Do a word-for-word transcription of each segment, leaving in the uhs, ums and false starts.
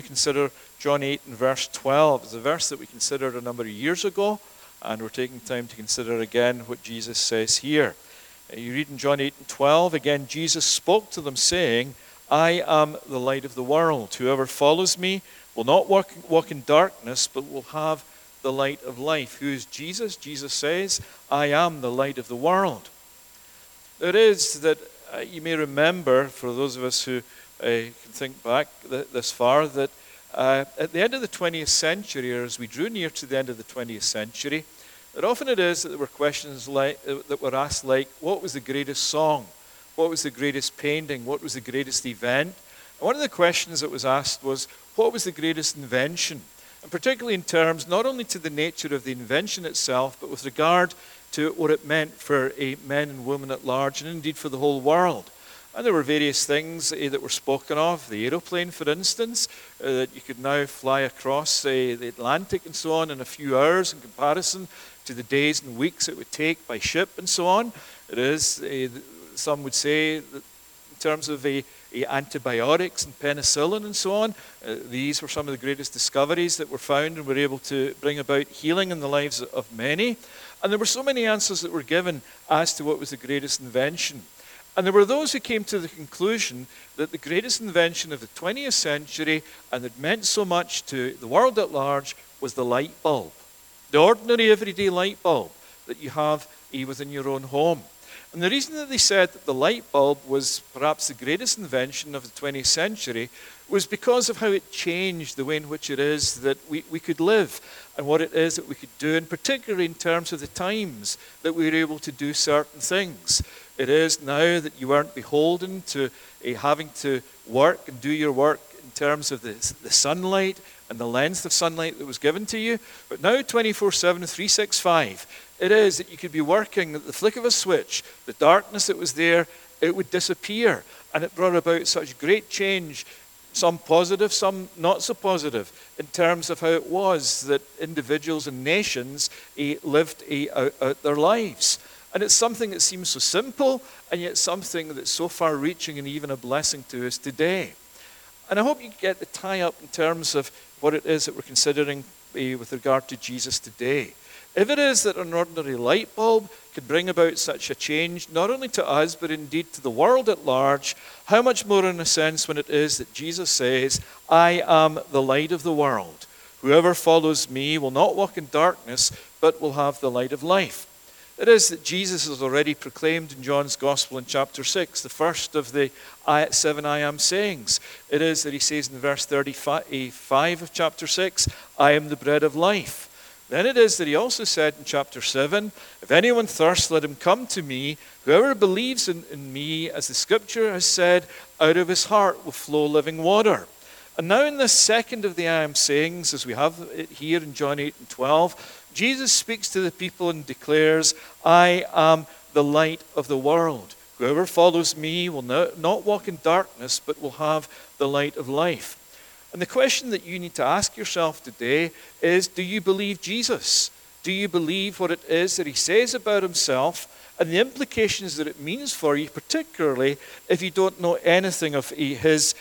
Consider John eight and verse twelve. It's a verse that we considered a number of years ago, and we're taking time to consider again what Jesus says here. Uh, You read in John eight and twelve, again, Jesus spoke to them saying, I am the light of the world. Whoever follows me will not walk, walk in darkness, but will have the light of life. Who is Jesus? Jesus says, I am the light of the world. It is that uh, you may remember, for those of us who uh, can think back th- this far, that uh, at the end of the twentieth century, or as we drew near to the end of the twentieth century, that often it is that there were questions like, uh, that were asked like, what was the greatest song? What was the greatest painting? What was the greatest event? And one of the questions that was asked was, what was the greatest invention? And particularly in terms not only to the nature of the invention itself, but with regard to what it meant for a men and women at large, and indeed for the whole world. And there were various things uh, that were spoken of. The aeroplane, for instance, uh, that you could now fly across uh, the Atlantic and so on in a few hours in comparison to the days and weeks it would take by ship and so on. It is, uh, some would say, that in terms of a antibiotics and penicillin and so on. Uh, these were some of the greatest discoveries that were found and were able to bring about healing in the lives of many. And there were so many answers that were given as to what was the greatest invention. And there were those who came to the conclusion that the greatest invention of the twentieth century, and that meant so much to the world at large, was the light bulb. The ordinary everyday light bulb that you have eh, within your own home. And the reason that they said that the light bulb was perhaps the greatest invention of the twentieth century was because of how it changed the way in which it is that we, we could live and what it is that we could do, and particularly in terms of the times that we were able to do certain things. It is now that you aren't beholden to uh, having to work and do your work in terms of the, the sunlight and the length of sunlight that was given to you, but now twenty-four seven, three sixty-five, it is that you could be working at the flick of a switch. The darkness that was there, it would disappear. And it brought about such great change, some positive, some not so positive, in terms of how it was that individuals and nations eh, lived eh, out, out their lives. And it's something that seems so simple, and yet something that's so far-reaching and even a blessing to us today. And I hope you get the tie-up in terms of what it is that we're considering eh, with regard to Jesus today. If it is that an ordinary light bulb could bring about such a change, not only to us, but indeed to the world at large, how much more in a sense when it is that Jesus says, I am the light of the world. Whoever follows me will not walk in darkness, but will have the light of life. It is that Jesus has already proclaimed in John's Gospel in chapter six, the first of the seven I am sayings. It is that he says in verse thirty-five of chapter six, I am the bread of life. Then it is that he also said in chapter seven, if anyone thirsts, let him come to me. Whoever believes in, in me, as the scripture has said, out of his heart will flow living water. And now in this second of the I am sayings, as we have it here in John eight and twelve, Jesus speaks to the people and declares, I am the light of the world. Whoever follows me will not walk in darkness, but will have the light of life. And the question that you need to ask yourself today is, do you believe Jesus? Do you believe what it is that he says about himself and the implications that it means for you, particularly if you don't know anything of his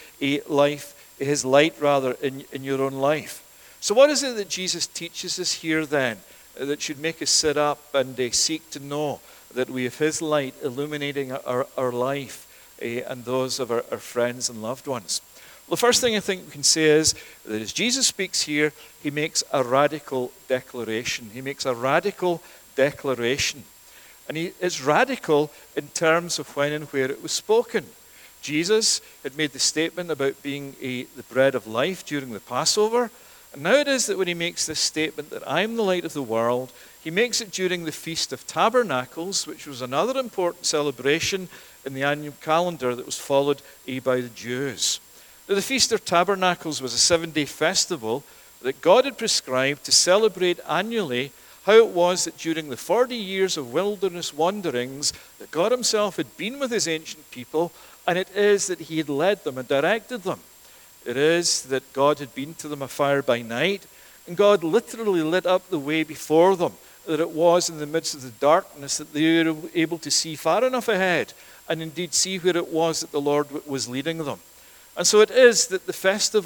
life, his light rather, in, in your own life? So what is it that Jesus teaches us here then that should make us sit up and uh, seek to know that we have his light illuminating our, our life uh, and those of our, our friends and loved ones? Well, the first thing I think we can say is that as Jesus speaks here, he makes a radical declaration. He makes a radical declaration. And he, it's radical in terms of when and where it was spoken. Jesus had made the statement about being a, the bread of life during the Passover. And now it is that when he makes this statement that I am the light of the world, he makes it during the Feast of Tabernacles, which was another important celebration in the annual calendar that was followed by the Jews. Now, the Feast of Tabernacles was a seven-day festival that God had prescribed to celebrate annually how it was that during the forty years of wilderness wanderings that God himself had been with his ancient people, and it is that he had led them and directed them. It is that God had been to them a fire by night, and God literally lit up the way before them, that it was in the midst of the darkness that they were able to see far enough ahead, and indeed see where it was that the Lord was leading them. And so it is that the festival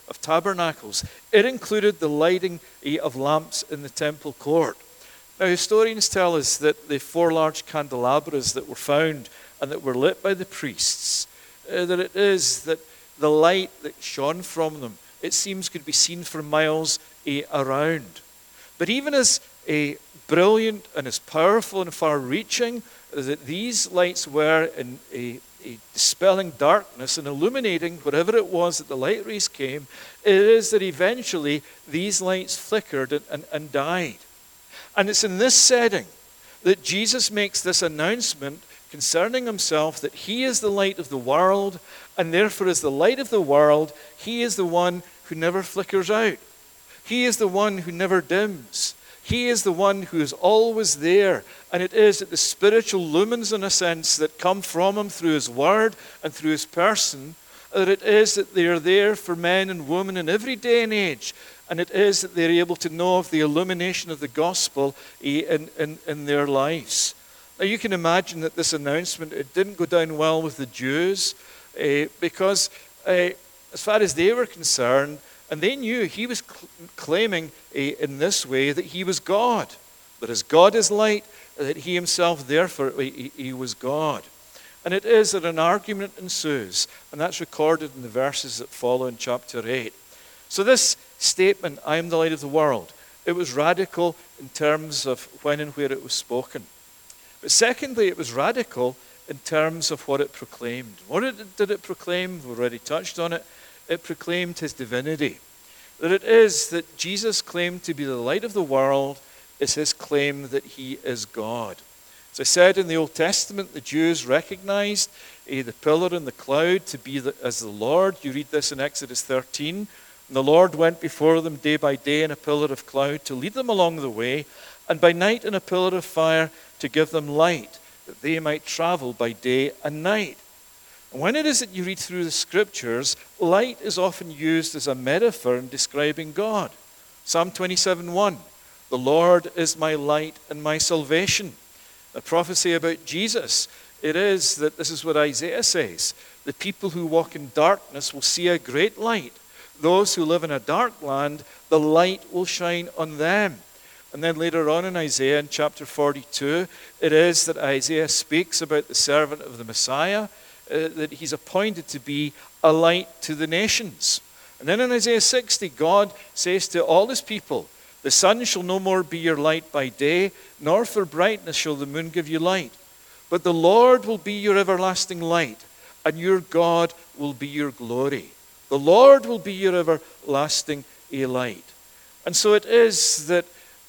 of Tabernacles. It included the lighting of lamps in the temple court. Now, historians tell us that the four large candelabras that were found and that were lit by the priests, uh, that it is that the light that shone from them, it seems could be seen for miles uh, around. But even as uh, brilliant and as powerful and far-reaching that these lights were in a, a dispelling darkness and illuminating whatever it was that the light rays came, it is that eventually these lights flickered and, and, and died. And it's in this setting that Jesus makes this announcement concerning himself that he is the light of the world, and therefore as the light of the world, he is the one who never flickers out. He is the one who never dims. He is the one who is always there. And it is that the spiritual lumens, in a sense, that come from him through his word and through his person, that it is that they are there for men and women in every day and age. And it is that they're able to know of the illumination of the gospel in, in, in their lives. Now you can imagine that this announcement, it didn't go down well with the Jews uh, because uh, as far as they were concerned, and they knew he was cl- claiming uh, in this way that he was God. That as God is light, that he himself, therefore, he, he was God. And it is that an argument ensues, and that's recorded in the verses that follow in chapter eight. So this statement, I am the light of the world, it was radical in terms of when and where it was spoken. But secondly, it was radical in terms of what it proclaimed. What did it proclaim? We've already touched on it. It proclaimed his divinity. That it is that Jesus claimed to be the light of the world is his claim that he is God. As I said, in the Old Testament, the Jews recognized uh, the pillar and the cloud to be the, as the Lord. You read this in Exodus thirteen. And the Lord went before them day by day in a pillar of cloud to lead them along the way, and by night in a pillar of fire to give them light, that they might travel by day and night. And when it is that you read through the scriptures, light is often used as a metaphor in describing God. Psalm twenty-seven one, the Lord is my light and my salvation. A prophecy about Jesus, it is that this is what Isaiah says, the people who walk in darkness will see a great light. Those who live in a dark land, the light will shine on them. And then later on in Isaiah, in chapter forty-two, it is that Isaiah speaks about the servant of the Messiah, uh, that he's appointed to be a light to the nations. And then in Isaiah sixty, God says to all his people, the sun shall no more be your light by day, nor for brightness shall the moon give you light. But the Lord will be your everlasting light, and your God will be your glory. The Lord will be your everlasting light. And so it is that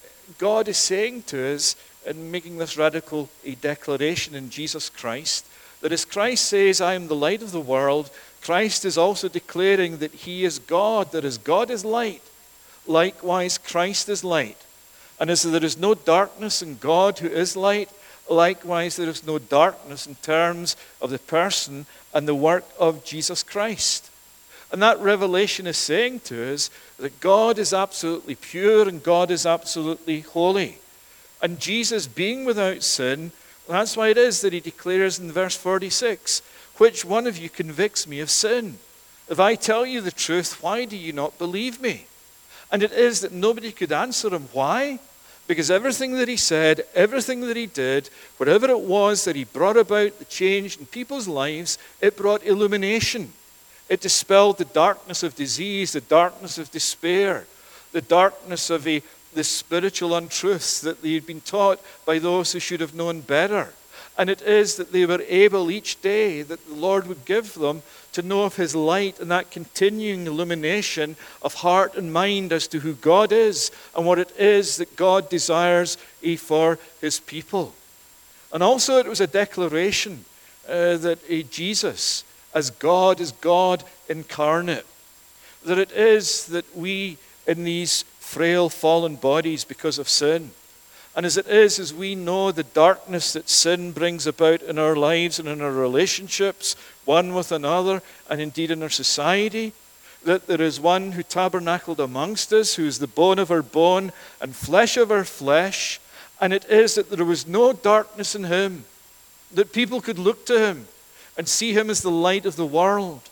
God is saying to us, and making this radical a declaration in Jesus Christ, that as Christ says, I am the light of the world, Christ is also declaring that he is God, that as God is light, likewise Christ is light. And as there is no darkness in God who is light, likewise there is no darkness in terms of the person and the work of Jesus Christ. And that revelation is saying to us that God is absolutely pure and God is absolutely holy. And Jesus being without sin, that's why it is that he declares in verse forty-six, which one of you convicts me of sin? If I tell you the truth, why do you not believe me? And it is that nobody could answer him. Why? Because everything that he said, everything that he did, whatever it was that he brought about, the change in people's lives, it brought illumination. It dispelled the darkness of disease, the darkness of despair, the darkness of a, the spiritual untruths that they had been taught by those who should have known better. And it is that they were able each day that the Lord would give them to know of his light and that continuing illumination of heart and mind as to who God is and what it is that God desires for his people. And also it was a declaration uh, that uh, Jesus, as God is God incarnate. That it is that we in these frail fallen bodies because of sin. And as it is, as we know the darkness that sin brings about in our lives and in our relationships, one with another, and indeed in our society, that there is one who tabernacled amongst us, who is the bone of our bone and flesh of our flesh, and it is that there was no darkness in him, that people could look to him and see him as the light of the world,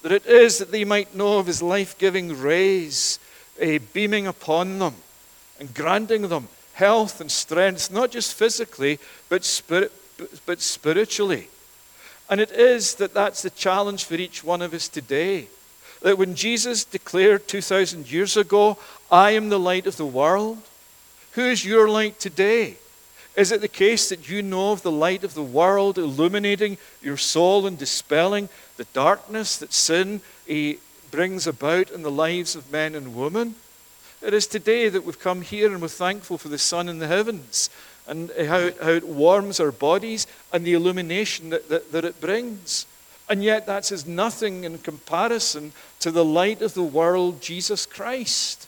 that it is that they might know of his life-giving rays uh, beaming upon them and granting them health and strength, not just physically, but, spirit, but spiritually. And it is that that's the challenge for each one of us today. That when Jesus declared two thousand years ago, I am the light of the world, who is your light today? Is it the case that you know of the light of the world illuminating your soul and dispelling the darkness that sin eh, brings about in the lives of men and women? It is today that we've come here and we're thankful for the sun in the heavens and how, how it warms our bodies and the illumination that, that, that it brings. And yet that's as nothing in comparison to the light of the world, Jesus Christ.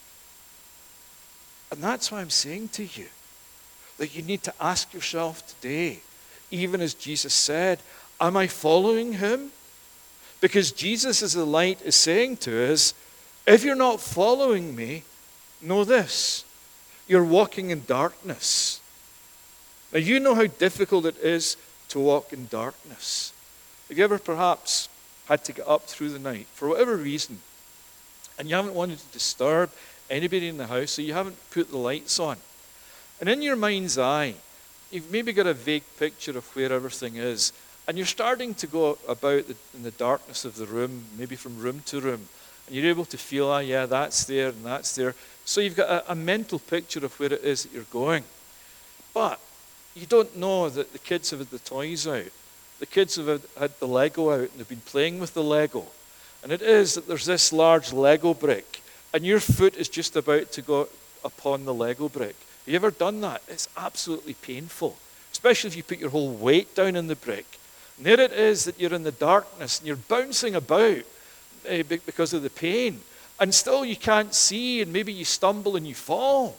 And that's why I'm saying to you that you need to ask yourself today, even as Jesus said, am I following him? Because Jesus as the light is saying to us, if you're not following me, know this, you're walking in darkness. Now you know how difficult it is to walk in darkness. Have you ever perhaps had to get up through the night for whatever reason, and you haven't wanted to disturb anybody in the house, so you haven't put the lights on? And in your mind's eye, you've maybe got a vague picture of where everything is, and you're starting to go about the, in the darkness of the room, maybe from room to room, and you're able to feel, ah, yeah, that's there and that's there. So you've got a, a mental picture of where it is that you're going. But you don't know that the kids have had the toys out. The kids have had, had the Lego out and they've been playing with the Lego. And it is that there's this large Lego brick, and your foot is just about to go upon the Lego brick. Have you ever done that? It's absolutely painful, especially if you put your whole weight down in the brick. And there it is that you're in the darkness and you're bouncing about uh, because of the pain. And still you can't see, and maybe you stumble and you fall.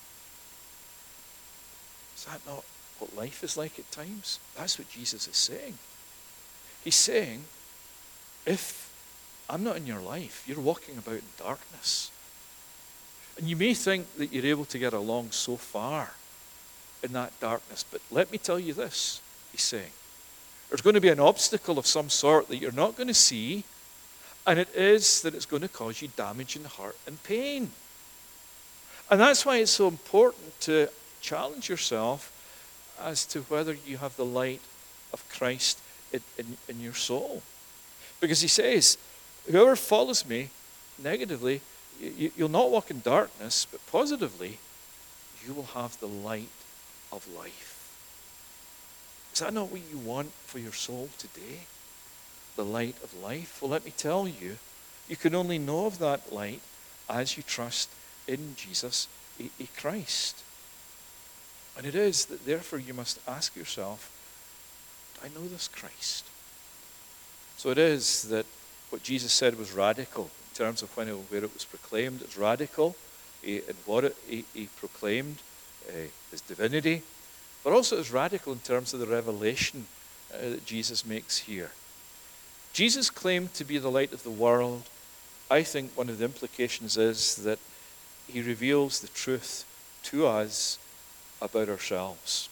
Is that not what life is like at times? That's what Jesus is saying. He's saying, if I'm not in your life, you're walking about in darkness. And you may think that you're able to get along so far in that darkness, but let me tell you this, he's saying. There's going to be an obstacle of some sort that you're not going to see, and it is that it's going to cause you damage and hurt and pain. And that's why it's so important to challenge yourself as to whether you have the light of Christ in, in, in your soul. Because he says, whoever follows me negatively, you, you'll not walk in darkness, but positively, you will have the light of life. Is that not what you want for your soul today? The light of life? Well, let me tell you, you can only know of that light as you trust in Jesus Christ. And it is that therefore you must ask yourself, do I know this Christ? So it is that what Jesus said was radical in terms of when it, where it was proclaimed. It's radical in what it, he, he proclaimed, uh, his divinity, but also it's radical in terms of the revelation uh, that Jesus makes here. Jesus claimed to be the light of the world. I think one of the implications is that he reveals the truth to us about ourselves.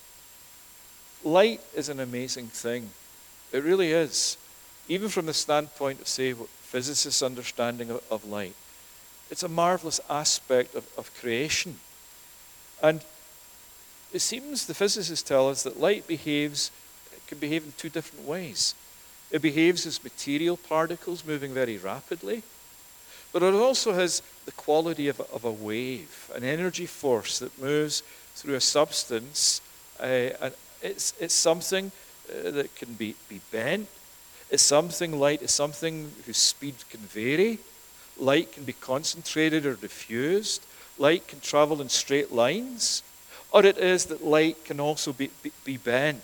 Light is an amazing thing. It really is. Even from the standpoint of, say, what physicists' understanding of, of light. It's a marvelous aspect of, of creation. And it seems the physicists tell us that light behaves, it can behave in two different ways. It behaves as material particles moving very rapidly, but it also has the quality of a, of a wave, an energy force that moves through a substance. Uh, and it's, it's something uh, that can be, be bent. It's something, light is something whose speed can vary. Light can be concentrated or diffused. Light can travel in straight lines. Or it is that light can also be, be, be bent.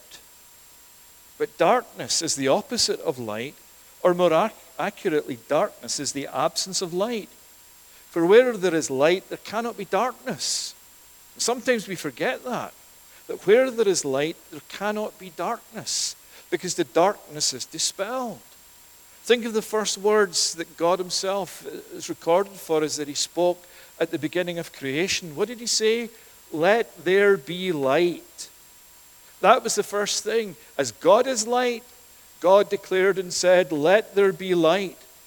But darkness is the opposite of light, or more ac- accurately, darkness is the absence of light. For where there is light, there cannot be darkness. Sometimes we forget that, that where there is light, there cannot be darkness, because the darkness is dispelled. Think of the first words that God himself is recorded for us that he spoke at the beginning of creation. What did he say? Let there be light. That was the first thing. As God is light, God declared and said, let there be light.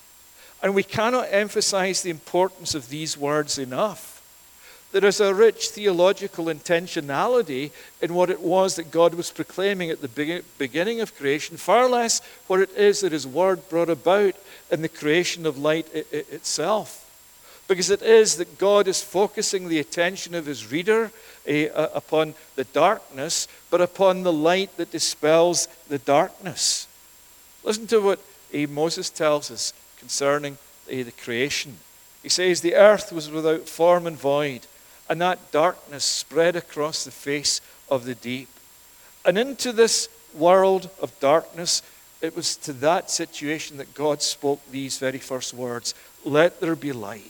And we cannot emphasize the importance of these words enough. There is a rich theological intentionality in what it was that God was proclaiming at the beginning of creation, far less what it is that his word brought about in the creation of light itself. Because it is that God is focusing the attention of his reader uh, upon the darkness, but upon the light that dispels the darkness. Listen to what uh, Moses tells us concerning uh, the creation. He says, the earth was without form and void, and that darkness spread across the face of the deep. And into this world of darkness, it was to that situation that God spoke these very first words, let there be light.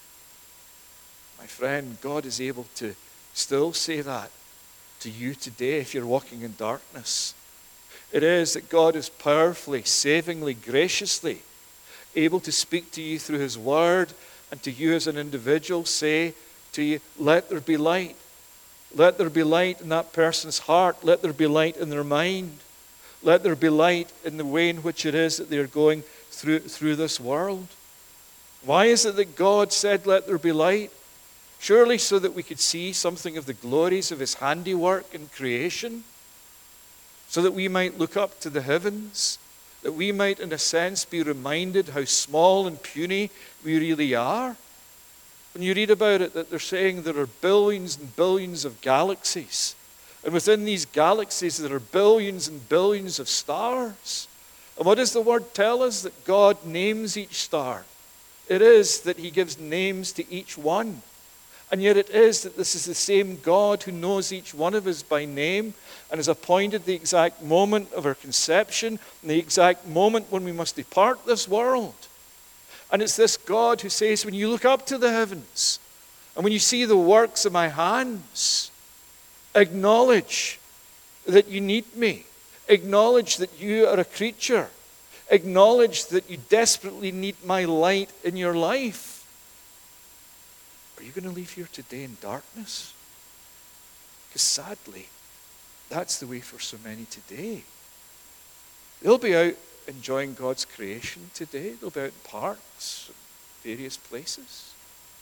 My friend, God is able to still say that to you today if you're walking in darkness. It is that God is powerfully, savingly, graciously able to speak to you through his word, and to you as an individual say to you, let there be light. Let there be light in that person's heart. Let there be light in their mind. Let there be light in the way in which it is that they're going through, through this world. Why is it that God said, let there be light? Surely so that we could see something of the glories of his handiwork in creation, so that we might look up to the heavens, that we might, in a sense, be reminded how small and puny we really are. When you read about it, that they're saying there are billions and billions of galaxies, and within these galaxies there are billions and billions of stars. And what does the word tell us? That God names each star. It is that he gives names to each one. And yet it is that this is the same God who knows each one of us by name and has appointed the exact moment of our conception and the exact moment when we must depart this world. And it's this God who says, when you look up to the heavens and when you see the works of my hands, acknowledge that you need me. Acknowledge that you are a creature. Acknowledge that you desperately need my light in your life. Are you going to leave here today in darkness? Because sadly, that's the way for so many today. They'll be out enjoying God's creation today. They'll be out in parks, various places.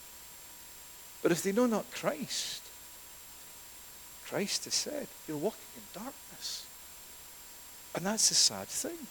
But if they know not Christ, Christ has said, you're walking in darkness. And that's a sad thing.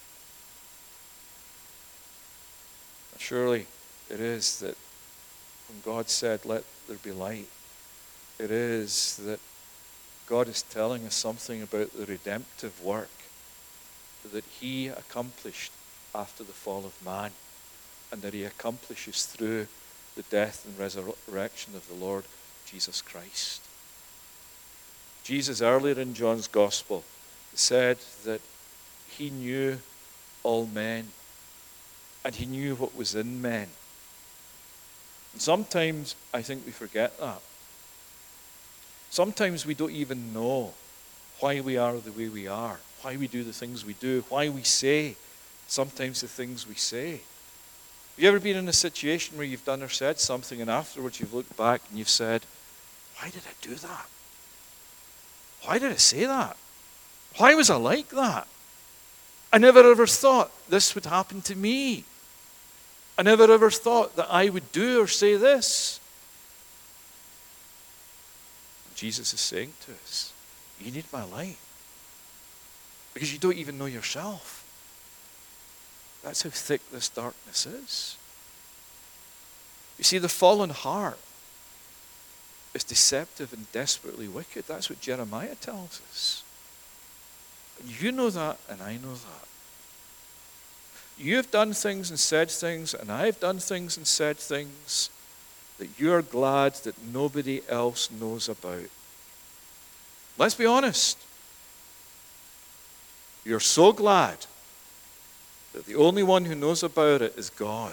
But surely it is that when God said, let there be light, it is that God is telling us something about the redemptive work that he accomplished after the fall of man, and that he accomplishes through the death and resurrection of the Lord Jesus Christ. Jesus, earlier in John's Gospel, said that he knew all men, and he knew what was in men. And sometimes I think we forget that. Sometimes we don't even know why we are the way we are, why we do the things we do, why we say sometimes the things we say. Have you ever been in a situation where you've done or said something and afterwards you've looked back and you've said, why did I do that? Why did I say that? Why was I like that? I never ever thought this would happen to me. I never ever thought that I would do or say this. Jesus is saying to us, you need my light. Because you don't even know yourself. That's how thick this darkness is. You see, the fallen heart is deceptive and desperately wicked. That's what Jeremiah tells us. And you know that, and I know that. You've done things and said things, and I've done things and said things that you're glad that nobody else knows about. Let's be honest. You're so glad that the only one who knows about it is God.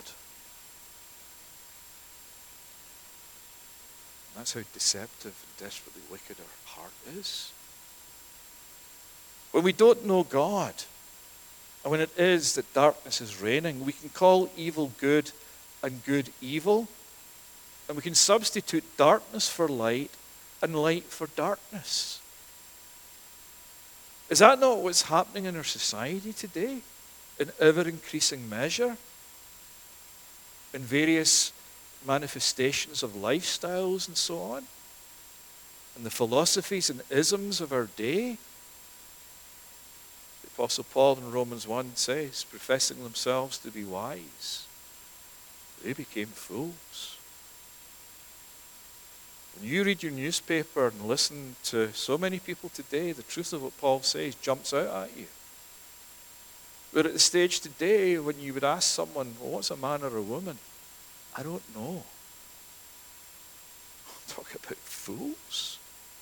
That's how deceptive and desperately wicked our heart is. When we don't know God, and when it is that darkness is reigning, we can call evil good and good evil. And we can substitute darkness for light and light for darkness. Is that not what's happening in our society today in ever-increasing measure? and various manifestations of lifestyles and so on, and the philosophies and isms of our day. The Apostle Paul in Romans one says, professing themselves to be wise, they became fools. When you read your newspaper and listen to so many people today, the truth of what Paul says jumps out at you. We're at the stage today when you would ask someone, well, what's a man or a woman? I don't know. Talk about fools.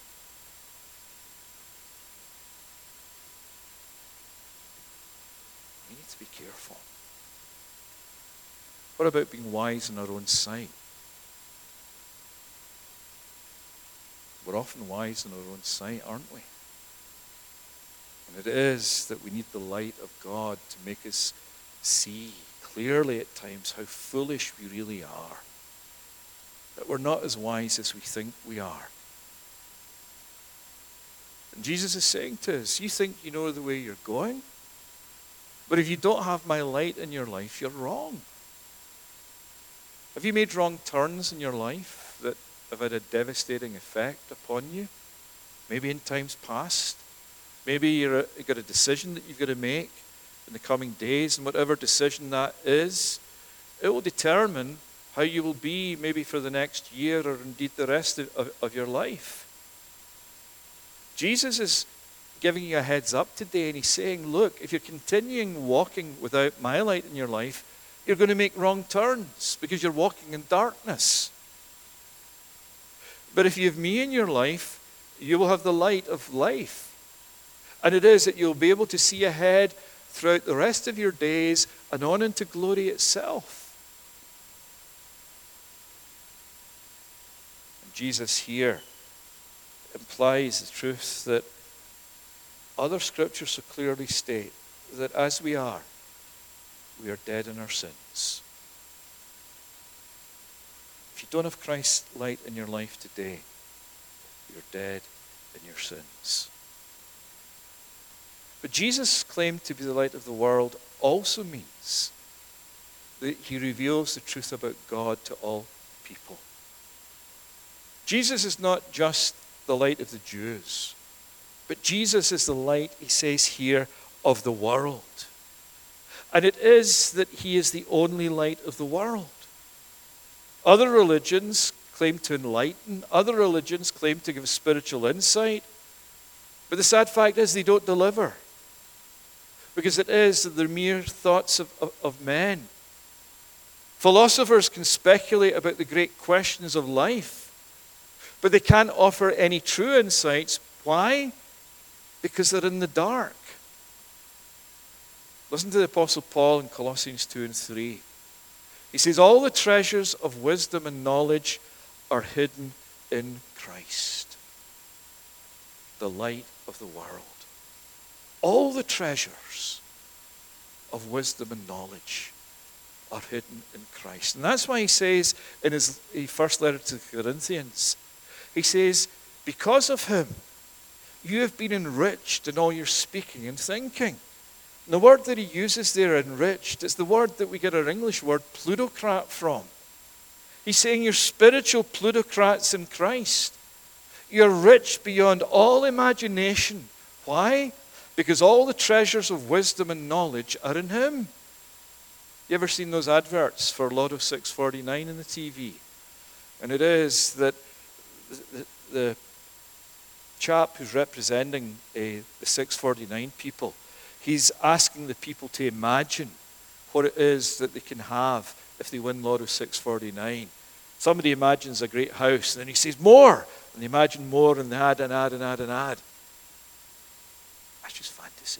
We need to be careful. What about being wise in our own sight? We're often wise in our own sight, aren't we? And it is that we need the light of God to make us see clearly at times how foolish we really are. That we're not as wise as we think we are. And Jesus is saying to us, you think you know the way you're going? But if you don't have my light in your life, you're wrong. Have you made wrong turns in your life that have had a devastating effect upon you? Maybe in times past. Maybe you're a, you've got a decision that you've got to make in the coming days, and whatever decision that is, it will determine how you will be maybe for the next year or indeed the rest of, of, of your life. Jesus is giving you a heads up today, and he's saying, look, if you're continuing walking without my light in your life, you're going to make wrong turns because you're walking in darkness. But if you have me in your life, you will have the light of life. And it is that you'll be able to see ahead throughout the rest of your days and on into glory itself. And Jesus here implies the truth that other scriptures so clearly state that as we are, we are dead in our sins. If you don't have Christ's light in your life today, you're dead in your sins. But Jesus' claim to be the light of the world also means that he reveals the truth about God to all people. Jesus is not just the light of the Jews, but Jesus is the light, he says here, of the world. And it is that he is the only light of the world. Other religions claim to enlighten. Other religions claim to give spiritual insight. But the sad fact is they don't deliver. Because it is that they're mere thoughts of, of, of men. Philosophers can speculate about the great questions of life, but they can't offer any true insights. Why? Because they're in the dark. Listen to the Apostle Paul in Colossians two and three. He says, all the treasures of wisdom and knowledge are hidden in Christ, the light of the world. All the treasures of wisdom and knowledge are hidden in Christ. And that's why he says in his first letter to the Corinthians, he says, because of him, you have been enriched in all your speaking and thinking. And the word that he uses there, enriched, is the word that we get our English word plutocrat from. He's saying you're spiritual plutocrats in Christ. You're rich beyond all imagination. Why? Because all the treasures of wisdom and knowledge are in him. You ever seen those adverts for Lotto six forty-nine in the T V? And it is that the, the chap who's representing uh, the six forty-nine people, he's asking the people to imagine what it is that they can have if they win Lotto six forty-nine. Somebody imagines a great house, and then he says, more! And they imagine more, and they add and add and add and add. That's just fantasy.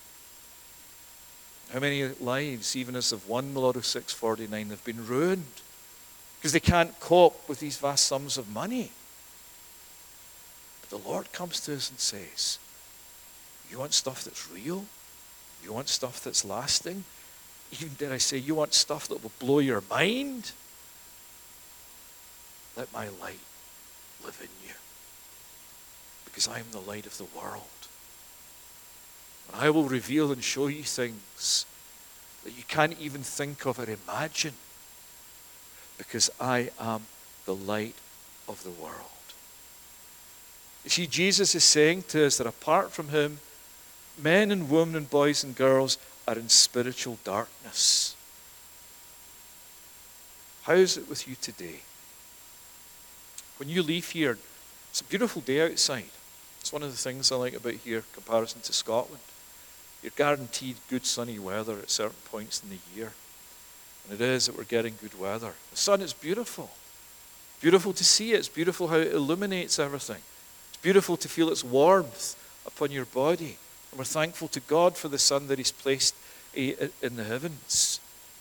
How many lives, even as they've won the Lotto six forty-nine, have been ruined because they can't cope with these vast sums of money. But the Lord comes to us and says, you want stuff that's real? You want stuff that's lasting? Even dare I say, you want stuff that will blow your mind? Let my light live in you, because I am the light of the world. And I will reveal and show you things that you can't even think of or imagine because I am the light of the world. You see, Jesus is saying to us that apart from him, men and women and boys and girls are in spiritual darkness. How is it with you today? When you leave here, it's a beautiful day outside. It's one of the things I like about here in comparison to Scotland. You're guaranteed good sunny weather at certain points in the year. And it is that we're getting good weather. The sun is beautiful. Beautiful to see it. It's beautiful how it illuminates everything. It's beautiful to feel its warmth upon your body. And we're thankful to God for the sun that he's placed in the heavens.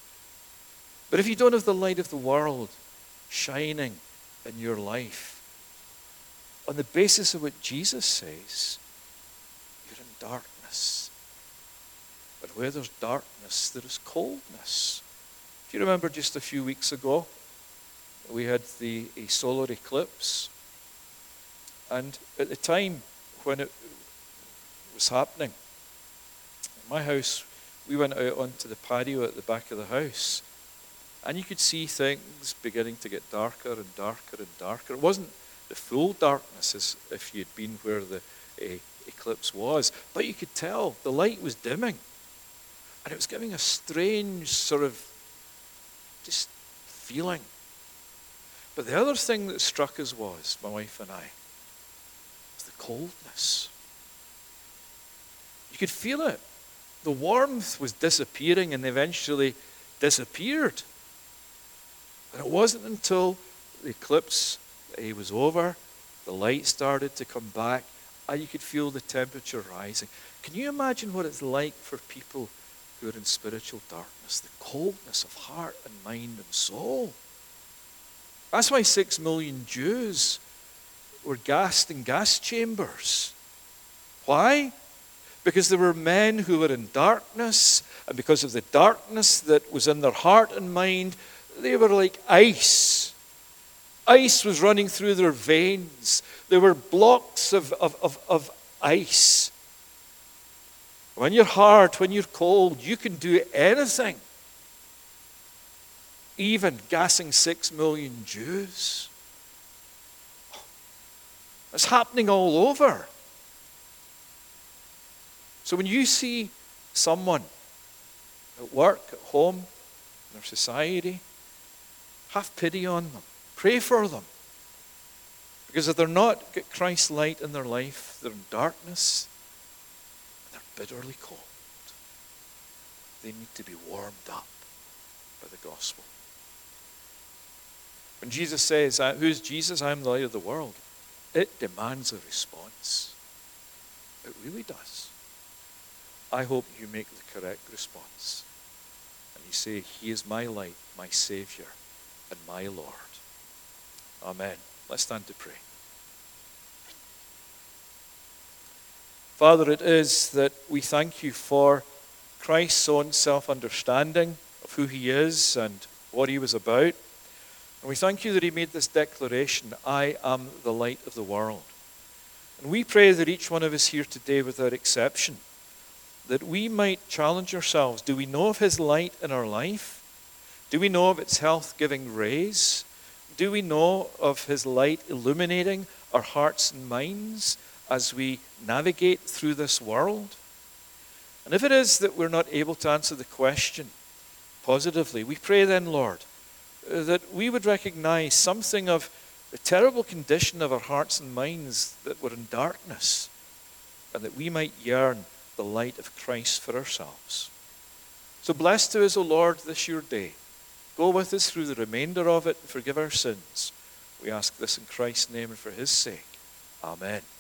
But if you don't have the light of the world shining in your life, on the basis of what Jesus says, you're in darkness. But where there's darkness, there is coldness. If you remember just a few weeks ago, we had the a solar eclipse. And at the time when it was happening, at my house, we went out onto the patio at the back of the house. And you could see things beginning to get darker and darker and darker. It wasn't the full darkness as if you'd been where the uh, eclipse was. But you could tell the light was dimming. And it was giving a strange sort of just feeling. But the other thing that struck us was, my wife and I, was the coldness. You could feel it. The warmth was disappearing and eventually disappeared. And it wasn't until the eclipse uh, was over, the light started to come back, and you could feel the temperature rising. Can you imagine what it's like for people who are in spiritual darkness? The coldness of heart and mind and soul. That's why six million Jews were gassed in gas chambers. Why? Because there were men who were in darkness, and because of the darkness that was in their heart and mind, they were like ice. Ice was running through their veins. There were blocks of, of, of, of ice. When you're hard, when you're cold, you can do anything. Even gassing six million Jews. It's happening all over. So when you see someone at work, at home, in our society, have pity on them. Pray for them. Because if they're not got Christ's light in their life, they're in darkness, and they're bitterly cold. They need to be warmed up by the gospel. When Jesus says, who's Jesus? I am the light of the world. It demands a response. It really does. I hope you make the correct response. And you say, he is my light, my Savior, and my Lord. Amen. Let's stand to pray. Father, it is that we thank you for Christ's own self-understanding of who he is and what he was about. And we thank you that he made this declaration, I am the light of the world. And we pray that each one of us here today, without exception, that we might challenge ourselves. Do we know of his light in our life? Do we know of its health-giving rays? Do we know of his light illuminating our hearts and minds as we navigate through this world? And if it is that we're not able to answer the question positively, we pray then, Lord, that we would recognize something of the terrible condition of our hearts and minds, that we're in darkness, and that we might yearn the light of Christ for ourselves. So bless to us, O Lord, this your day. Go with us through the remainder of it and forgive our sins. We ask this in Christ's name and for his sake. Amen.